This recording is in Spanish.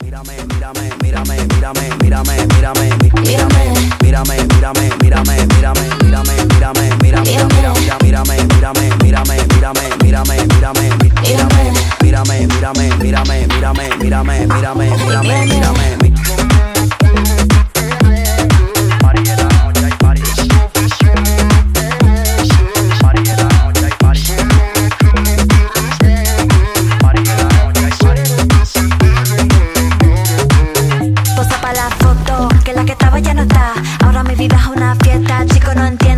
Posa pa' la foto, que la que estaba ya no está. Ahora mi vida es una fiesta, chico, no entiendo.